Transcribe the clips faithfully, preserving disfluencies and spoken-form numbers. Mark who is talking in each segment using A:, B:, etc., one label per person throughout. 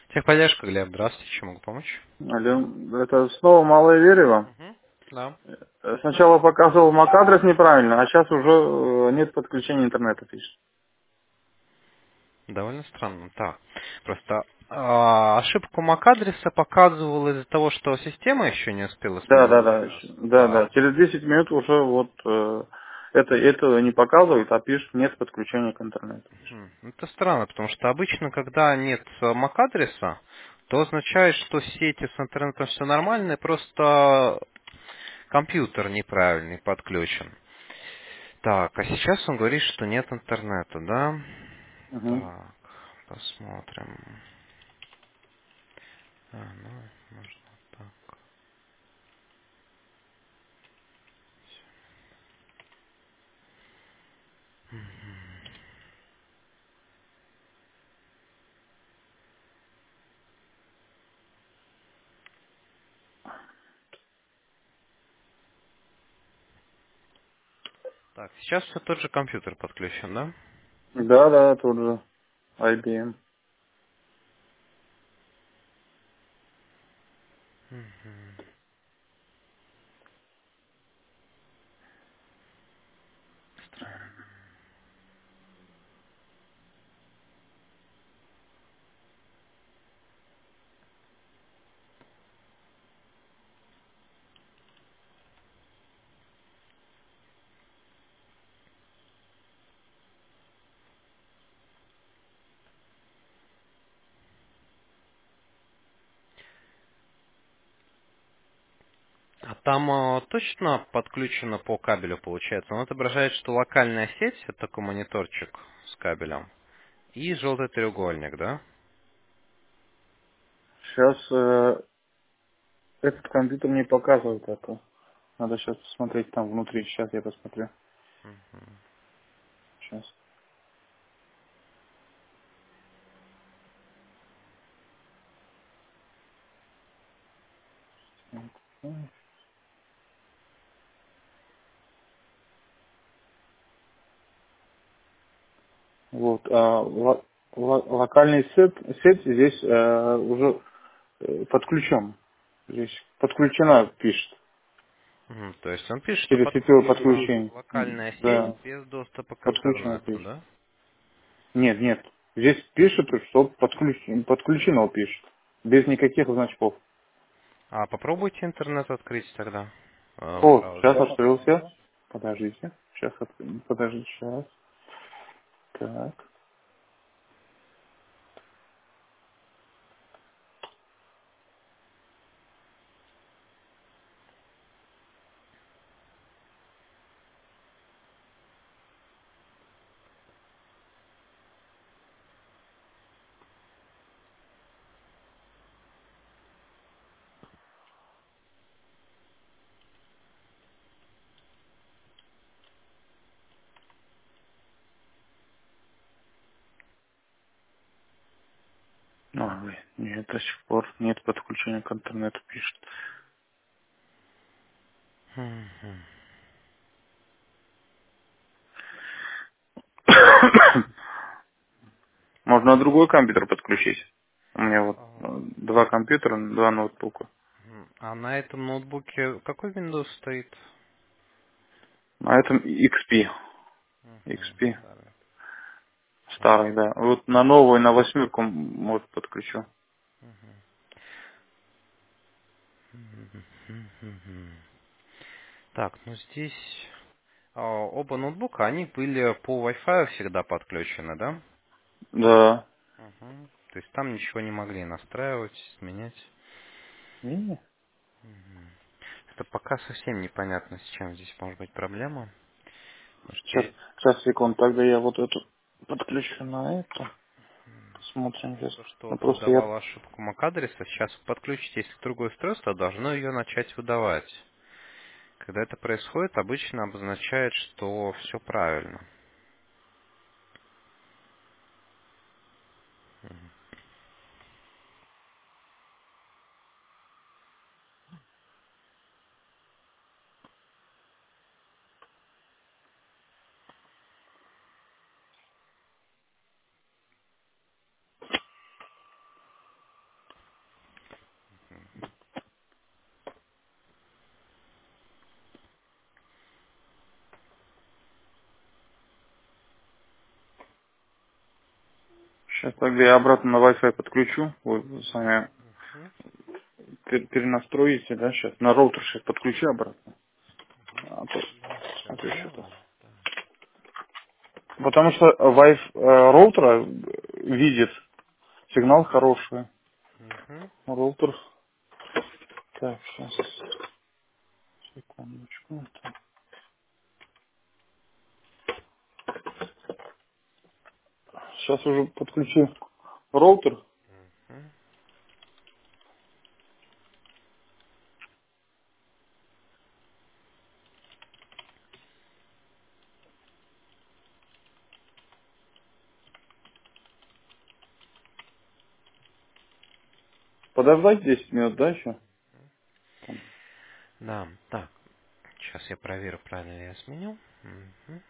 A: Техподдержка, Глеб, здравствуйте, чем могу помочь?
B: Алло, это снова Малое Верево.
A: Угу. Да.
B: Э, Сначала показывал MAC-адрес неправильно, а сейчас уже э, нет подключения интернета, пишет.
A: Довольно странно. Так, просто а, ошибку MAC-адреса показывал из-за того, что система еще не успела
B: Да,
A: сменить
B: да, да,
A: адрес.
B: ещё- да,
A: Да.
B: да. Через десять минут уже вот э, это, это не показывает, а пишет нет подключения к интернету.
A: Хм, Это странно, потому что обычно, когда нет MAC-адреса, то означает, что сети с интернетом все нормально, и просто компьютер неправильный подключен. Так, а сейчас он говорит, что нет интернета, да?
B: Угу.
A: Так, посмотрим. А, ну, можно так. Так, сейчас все тот же компьютер подключен, да?
B: Да, да, тут же ай би эм.
A: Мгм. Странно. А там а, точно подключено по кабелю получается? Он отображает, что локальная сеть, это такой мониторчик с кабелем, и желтый треугольник, да?
B: Сейчас э, этот компьютер не показывает это. Надо сейчас посмотреть там внутри. Сейчас я посмотрю. Сейчас. Вот, а, ло- ло- локальный сеть, сеть здесь э, уже э, подключен. Здесь подключена, пишет.
A: Мгм. То есть он пишет, что
B: Через сетевое
A: подключена
B: подключение. М,
A: локальная сеть
B: Да,
A: без доступа к
B: подключено
A: интернету,
B: пишет.
A: да?
B: Нет, нет. Здесь пишет, что подключено, подключено пишет. Без никаких значков.
A: А попробуйте интернет открыть тогда э, в
B: О, сейчас
A: браузере.
B: открылся. Подождите. Сейчас, от- подождите, сейчас. Так. А, блин, нет, до сих пор нет подключения к интернету, пишет.
A: Мгм.
B: Можно на другой компьютер подключить. У меня вот
A: А,
B: э, два компьютера, два ноутбука.
A: мгм. А на этом ноутбуке какой Windows стоит?
B: На этом икс пи.
A: Мгм.
B: икс пи
A: Старый.
B: старый, да. Вот на новую, на восьмерку, м, может, подключу.
A: Мгм. Мгм. Так, ну здесь а, оба ноутбука, они были по Wi-Fi всегда подключены, да?
B: Да.
A: Мгм. То есть там ничего не могли настраивать, изменять.
B: И
A: Мгм. Это пока совсем непонятно, с чем здесь может быть проблема. Может,
B: сейчас,
A: перед-
B: сейчас, секунд, тогда я вот эту подключу на это. Посмотрим сейчас.
A: То, что
B: Ну,
A: вот
B: просто я...
A: выдавало ошибку MAC-адреса, сейчас подключите, если другое устройство, должно ее начать выдавать. Когда это происходит, обычно обозначает, что все правильно.
B: Сейчас тогда я обратно на Wi-Fi подключу. Вы сами
A: Мгм.
B: пер- перенастроите, да, сейчас. На роутер сейчас подключу обратно. А то
A: Да, сейчас
B: смотрю что-то.
A: сделаем. Да.
B: Потому что Wi-Fi э, роутера видит сигнал хороший.
A: Мгм.
B: Роутер. Так, сейчас. Секундочку. Сейчас уже подключу роутер.
A: Мгм.
B: Подождать десять минут, да, еще?
A: Да, так. Сейчас я проверю, правильно ли я сменил. Мгм.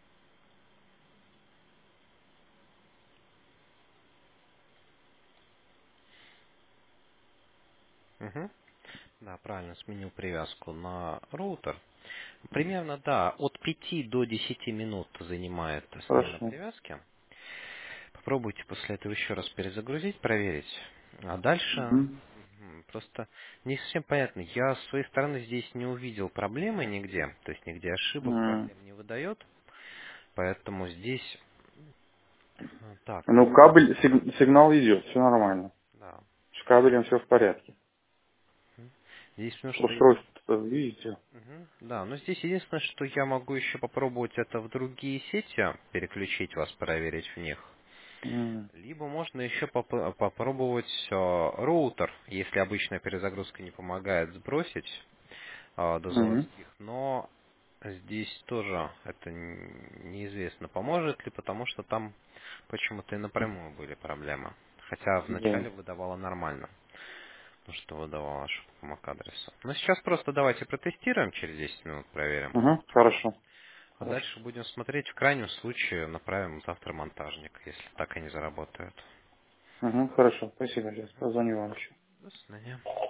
A: Мгм. Да, правильно, сменил привязку на роутер. Примерно, да, от пяти до десяти минут занимает смена
B: Хорошо.
A: привязки. Попробуйте после этого еще раз перезагрузить, проверить. А дальше
B: Мгм.
A: мгм, просто не совсем понятно. Я с своей стороны здесь не увидел проблемы нигде. То есть нигде ошибок,
B: М.
A: проблем не выдает. Поэтому здесь э, так,
B: Ну, кабель, сиг- сигнал идет, все нормально.
A: да.
B: С кабелем все в порядке.
A: Мгм. Здесь потому что
B: Устройство, видите?
A: мгм, да, но здесь единственное, что я могу еще попробовать это в другие сети, переключить вас, проверить в них.
B: М.
A: Либо можно еще поп- попробовать э, роутер, если обычная перезагрузка не помогает сбросить э, до
B: Мгм.
A: заводских, но здесь тоже это н- неизвестно, поможет ли, потому что там почему-то и напрямую были проблемы. Хотя
B: Да.
A: вначале выдавала нормально, то, что выдавала ошибку по MAC-адресу. Но сейчас просто давайте протестируем, через десять минут проверим.
B: Угу. Хорошо.
A: А
B: Хорошо.
A: дальше будем смотреть, в крайнем случае направим завтра монтажник, если так они заработают.
B: Угу. Хорошо. Спасибо, Лес. Позвоню вам еще.
A: До свидания.